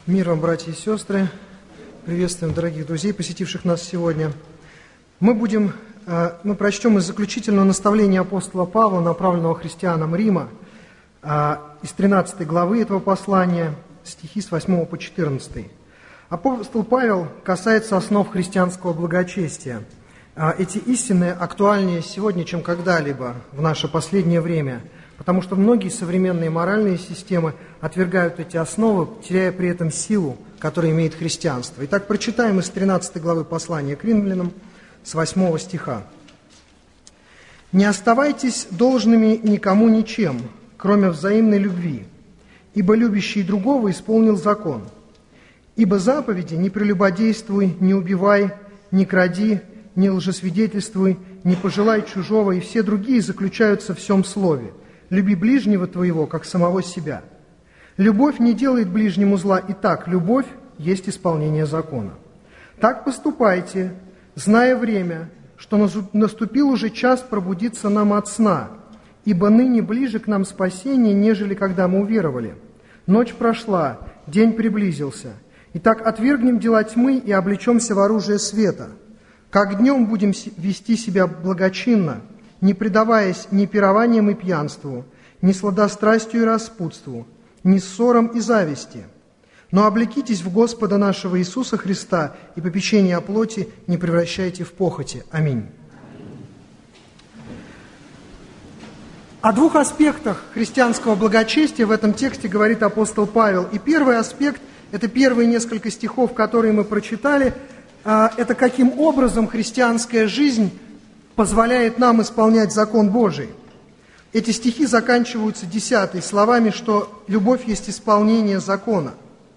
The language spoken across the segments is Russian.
Мир вам, братья и сестры! Приветствуем дорогих друзей, посетивших нас сегодня. Мы прочтем из заключительного наставления апостола Павла, направленного христианам Рима, из 13 главы этого послания, стихи с 8 по 14. Апостол Павел касается основ христианского благочестия. Эти истины актуальнее сегодня, чем когда-либо в наше последнее время, потому что многие современные моральные системы отвергают эти основы, теряя при этом силу, которую имеет христианство. Итак, прочитаем из 13 главы послания к римлянам с 8 стиха. «Не оставайтесь должными никому ничем, кроме взаимной любви, ибо любящий другого исполнил закон. Ибо заповеди: не прелюбодействуй, не убивай, не кради, не лжесвидетельствуй, не пожелай чужого, и все другие заключаются в сем слове: люби ближнего твоего, как самого себя. Любовь не делает ближнему зла, и так любовь есть исполнение закона. Так поступайте, зная время, что наступил уже час пробудиться нам от сна, ибо ныне ближе к нам спасение, нежели когда мы уверовали. Ночь прошла, день приблизился. Итак, отвергнем дела тьмы и облечемся в оружие света. Как днем будем вести себя благочинно, не предаваясь ни пированиям и пьянству, ни сладострастию и распутству, ни ссорам и зависти. Но облекитесь в Господа нашего Иисуса Христа, и попечение о плоти не превращайте в похоти. Аминь». О двух аспектах христианского благочестия в этом тексте говорит апостол Павел. И первый аспект – это первые несколько стихов, которые мы прочитали, это каким образом христианская жизнь позволяет нам исполнять закон Божий. Эти стихи заканчиваются 10 словами, что любовь есть исполнение закона.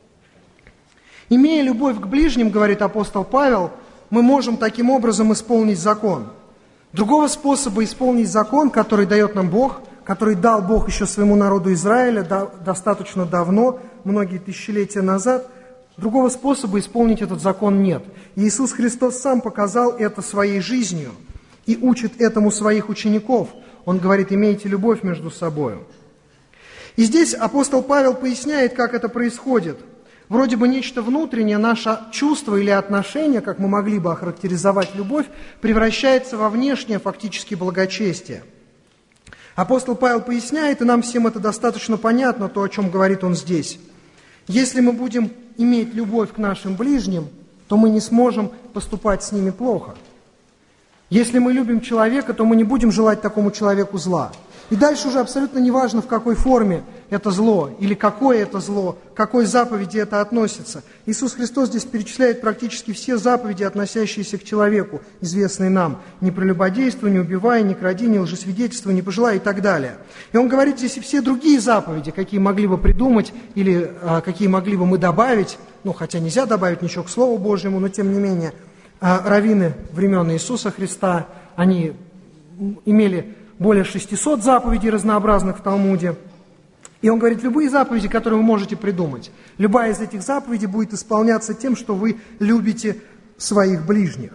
Имея любовь к ближним, говорит апостол Павел, мы можем таким образом исполнить закон. Другого способа исполнить закон, который дает нам Бог, который дал Бог еще своему народу Израиля достаточно давно, многие тысячелетия назад, другого способа исполнить этот закон нет. И Иисус Христос сам показал это своей жизнью и учит этому своих учеников. Он говорит: имейте любовь между собой. И здесь апостол Павел поясняет, как это происходит. Вроде бы нечто внутреннее, наше чувство или отношение, как мы могли бы охарактеризовать любовь, превращается во внешнее фактически благочестие. Апостол Павел поясняет, и нам всем это достаточно понятно, то, о чем говорит он здесь. Если мы будем иметь любовь к нашим ближним, то мы не сможем поступать с ними плохо. Если мы любим человека, то мы не будем желать такому человеку зла. И дальше уже абсолютно не важно, в какой форме это зло, или какое это зло, к какой заповеди это относится. Иисус Христос здесь перечисляет практически все заповеди, относящиеся к человеку, известные нам. Не прелюбодействуй, не убивай, не кради, не лжесвидетельствуй, не пожелай и так далее. И он говорит здесь и все другие заповеди, какие могли бы придумать, или какие могли бы мы добавить, хотя нельзя добавить ничего к Слову Божьему, но тем не менее, раввины времен Иисуса Христа, они имели более 600 заповедей разнообразных в Талмуде. И он говорит, любые заповеди, которые вы можете придумать, любая из этих заповедей будет исполняться тем, что вы любите своих ближних.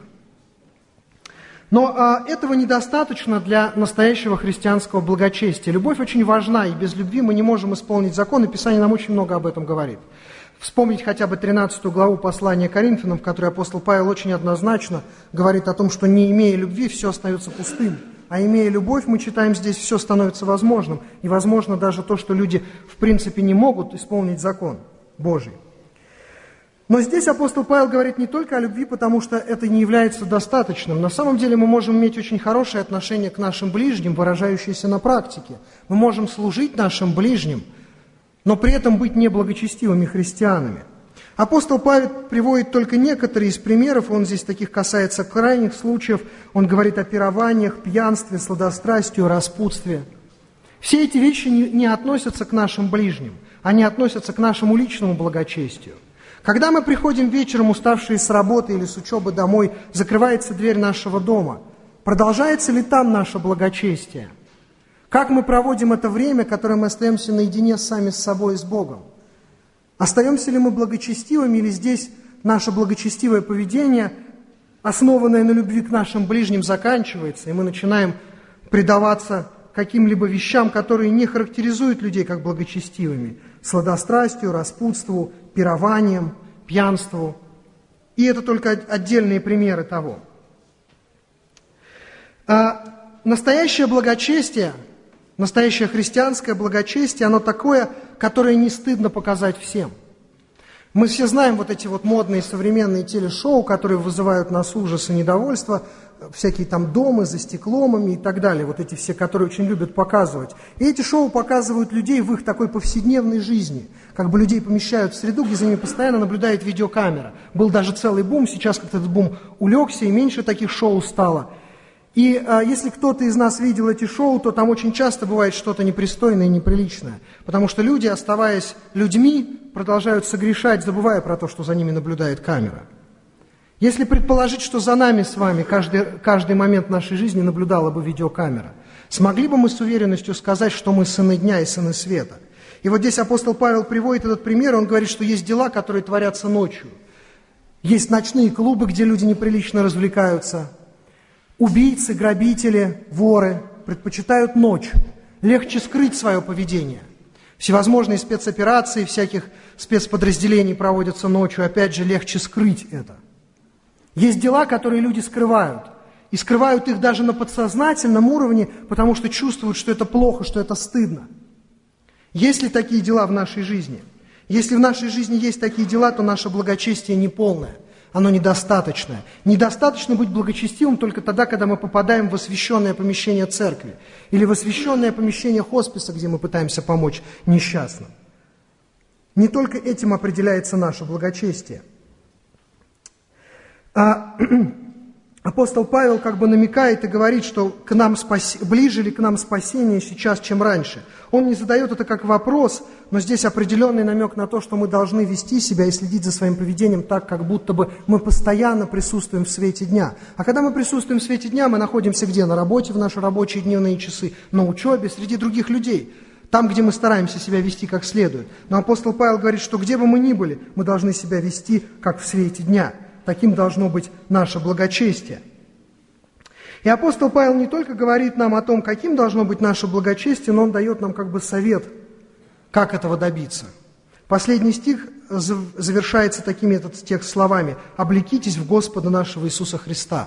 Но этого недостаточно для настоящего христианского благочестия. Любовь очень важна, и без любви мы не можем исполнить закон, и Писание нам очень много об этом говорит. Вспомнить хотя бы 13 главу послания Коринфянам, в которой апостол Павел очень однозначно говорит о том, что не имея любви, все остается пустым. А имея любовь, мы читаем здесь, все становится возможным. И возможно даже то, что люди в принципе не могут исполнить закон Божий. Но здесь апостол Павел говорит не только о любви, потому что это не является достаточным. На самом деле мы можем иметь очень хорошее отношение к нашим ближним, выражающееся на практике. Мы можем служить нашим ближним, но при этом быть неблагочестивыми христианами. Апостол Павел приводит только некоторые из примеров, он здесь таких касается крайних случаев, он говорит о пированиях, пьянстве, сладострастию, распутстве. Все эти вещи не относятся к нашим ближним, они относятся к нашему личному благочестию. Когда мы приходим вечером, уставшие с работы или с учебы домой, закрывается дверь нашего дома, продолжается ли там наше благочестие? Как мы проводим это время, которое мы остаемся наедине сами с собой и с Богом? Остаемся ли мы благочестивыми, или здесь наше благочестивое поведение, основанное на любви к нашим ближним, заканчивается, и мы начинаем предаваться каким-либо вещам, которые не характеризуют людей как благочестивыми, сладострастию, распутству, пированиям, пьянству. И это только отдельные примеры того. Настоящее благочестие, настоящее христианское благочестие, оно такое, которое не стыдно показать всем. Мы все знаем вот эти вот модные современные телешоу, которые вызывают нас ужас и недовольство, всякие там дома за стеклом и так далее, вот эти все, которые очень любят показывать. И эти шоу показывают людей в их такой повседневной жизни, как бы людей помещают в среду, где за ними постоянно наблюдает видеокамера. Был даже целый бум, сейчас как-то этот бум улегся, и меньше таких шоу стало. И если кто-то из нас видел эти шоу, то там очень часто бывает что-то непристойное и неприличное, потому что люди, оставаясь людьми, продолжают согрешать, забывая про то, что за ними наблюдает камера. Если предположить, что за нами с вами каждый момент нашей жизни наблюдала бы видеокамера, смогли бы мы с уверенностью сказать, что мы сыны дня и сыны света? И вот здесь апостол Павел приводит этот пример, он говорит, что есть дела, которые творятся ночью. Есть ночные клубы, где люди неприлично развлекаются. Убийцы, грабители, воры предпочитают ночь. Легче скрыть свое поведение. Всевозможные спецоперации, всяких спецподразделений проводятся ночью. Опять же, легче скрыть это. Есть дела, которые люди скрывают. И скрывают их даже на подсознательном уровне, потому что чувствуют, что это плохо, что это стыдно. Есть ли такие дела в нашей жизни? Если в нашей жизни есть такие дела, то наше благочестие неполное. Оно недостаточное. Недостаточно быть благочестивым только тогда, когда мы попадаем в освященное помещение церкви или в освященное помещение хосписа, где мы пытаемся помочь несчастным. Не только этим определяется наше благочестие. Апостол Павел как бы намекает и говорит, что к нам ближе ли к нам спасение сейчас, чем раньше. Он не задает это как вопрос, но здесь определенный намек на то, что мы должны вести себя и следить за своим поведением так, как будто бы мы постоянно присутствуем в свете дня. А когда мы присутствуем в свете дня, мы находимся где? На работе, в наши рабочие дневные часы, на учебе, среди других людей. Там, где мы стараемся себя вести как следует. Но апостол Павел говорит, что где бы мы ни были, мы должны себя вести как в свете дня. Таким должно быть наше благочестие. И апостол Павел не только говорит нам о том, каким должно быть наше благочестие, но он дает нам как бы совет, как этого добиться. Последний стих завершается такими этот текст словами: «Облекитесь в Господа нашего Иисуса Христа».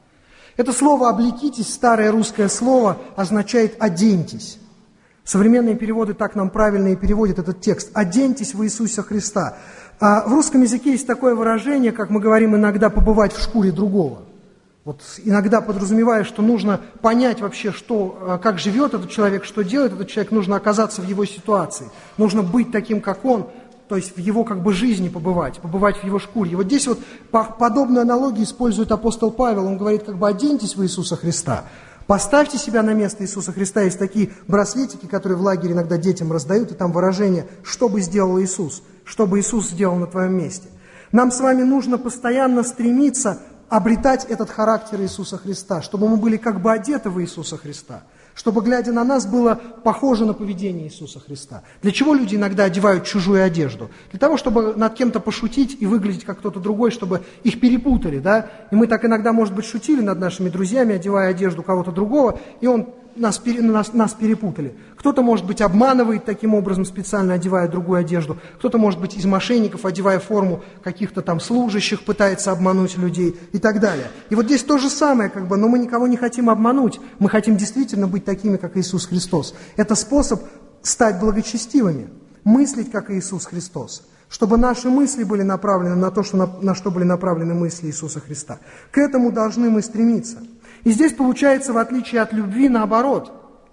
Это слово «облекитесь», старое русское слово, означает «оденьтесь». Современные переводы так нам правильно и переводят этот текст: «Оденьтесь в Иисуса Христа». А в русском языке есть такое выражение, как мы говорим иногда, побывать в шкуре другого. Вот иногда подразумевая, что нужно понять вообще, как живет этот человек, что делает этот человек, нужно оказаться в его ситуации, нужно быть таким, как он, то есть в его как бы жизни побывать в его шкуре. И вот здесь вот подобную аналогию использует апостол Павел, он говорит, как бы оденьтесь в Иисуса Христа. Поставьте себя на место Иисуса Христа. Есть такие браслетики, которые в лагере иногда детям раздают, и там выражение «что бы сделал Иисус?», «что бы Иисус сделал на твоем месте?». Нам с вами нужно постоянно стремиться обретать этот характер Иисуса Христа, чтобы мы были как бы одеты в Иисуса Христа, чтобы, глядя на нас, было похоже на поведение Иисуса Христа. Для чего люди иногда одевают чужую одежду? Для того, чтобы над кем-то пошутить и выглядеть как кто-то другой, чтобы их перепутали, да? И мы так иногда, может быть, шутили над нашими друзьями, одевая одежду кого-то другого, и нас перепутали. Кто-то, может быть, обманывает таким образом, специально одевая другую одежду. Кто-то, может быть, из мошенников, одевая форму каких-то там служащих, пытается обмануть людей и так далее. И вот здесь то же самое, но мы никого не хотим обмануть. Мы хотим действительно быть такими, как Иисус Христос. Это способ стать благочестивыми, мыслить, как Иисус Христос. Чтобы наши мысли были направлены на то, на что были направлены мысли Иисуса Христа. К этому должны мы стремиться. И здесь получается, в отличие от любви, наоборот.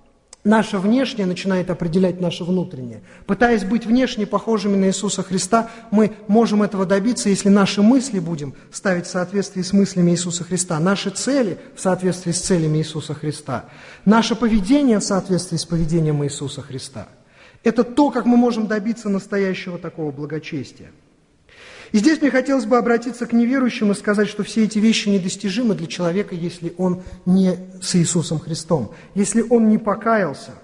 Наше внешнее начинает определять наше внутреннее. Пытаясь быть внешне похожими на Иисуса Христа, мы можем этого добиться, если наши мысли будем ставить в соответствии с мыслями Иисуса Христа, наши цели в соответствии с целями Иисуса Христа, наше поведение в соответствии с поведением Иисуса Христа. Это то, как мы можем добиться настоящего такого благочестия. И здесь мне хотелось бы обратиться к неверующим и сказать, что все эти вещи недостижимы для человека, если он не с Иисусом Христом, если он не покаялся.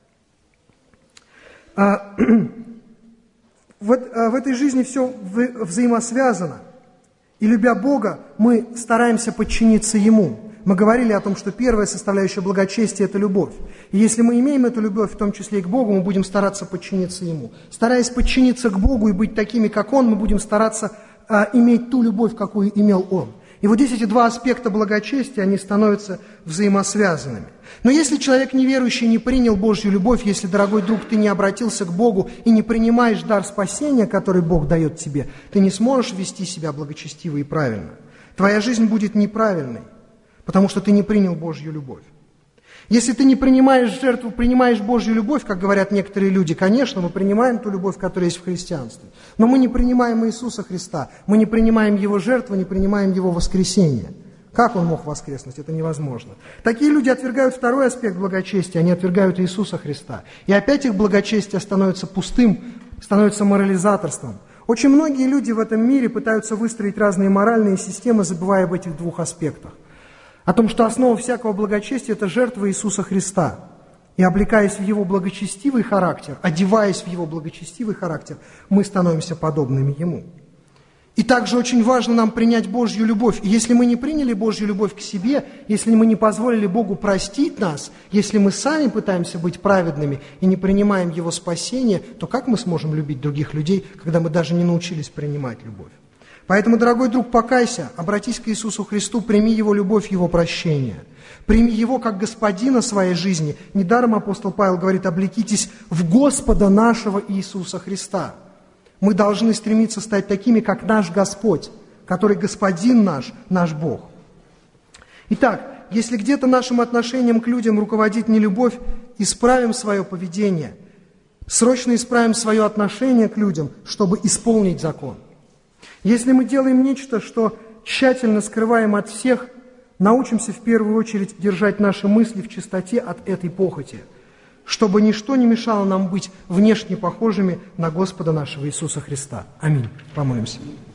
В этой жизни все взаимосвязано. И, любя Бога, мы стараемся подчиниться Ему. мы говорили о том, что первая составляющая благочестия – это любовь. И если мы имеем эту любовь, в том числе и к Богу, мы будем стараться подчиниться Ему. Стараясь подчиниться к Богу и быть такими, как Он, мы будем стараться иметь ту любовь, какую имел Он. И вот здесь эти два аспекта благочестия, они становятся взаимосвязанными. Но если человек неверующий не принял Божью любовь, если, дорогой друг, ты не обратился к Богу и не принимаешь дар спасения, который Бог дает тебе, ты не сможешь вести себя благочестиво и правильно. Твоя жизнь будет неправильной, потому что ты не принял Божью любовь. Если ты не принимаешь жертву, принимаешь Божью любовь, как говорят некоторые люди, конечно, мы принимаем ту любовь, которая есть в христианстве, но мы не принимаем Иисуса Христа, мы не принимаем Его жертву, не принимаем Его воскресение. Как Он мог воскреснуть? Это невозможно. Такие люди отвергают второй аспект благочестия, они отвергают Иисуса Христа. И опять их благочестие становится пустым, становится морализаторством. Очень многие люди в этом мире пытаются выстроить разные моральные системы, забывая об этих двух аспектах. О том, что основа всякого благочестия – это жертва Иисуса Христа. И облекаясь в Его благочестивый характер, одеваясь в Его благочестивый характер, мы становимся подобными Ему. И также очень важно нам принять Божью любовь. И если мы не приняли Божью любовь к себе, если мы не позволили Богу простить нас, если мы сами пытаемся быть праведными и не принимаем Его спасение, то как мы сможем любить других людей, когда мы даже не научились принимать любовь? Поэтому, дорогой друг, покайся, обратись к Иисусу Христу, прими Его любовь, Его прощение. Прими Его как Господина своей жизни. Недаром апостол Павел говорит: облекитесь в Господа нашего Иисуса Христа. Мы должны стремиться стать такими, как наш Господь, который Господин наш, наш Бог. Итак, если где-то нашим отношением к людям руководит нелюбовь, исправим свое поведение. Срочно исправим свое отношение к людям, чтобы исполнить закон. Если мы делаем нечто, что тщательно скрываем от всех, научимся в первую очередь держать наши мысли в чистоте от этой похоти, чтобы ничто не мешало нам быть внешне похожими на Господа нашего Иисуса Христа. Аминь. Помолимся.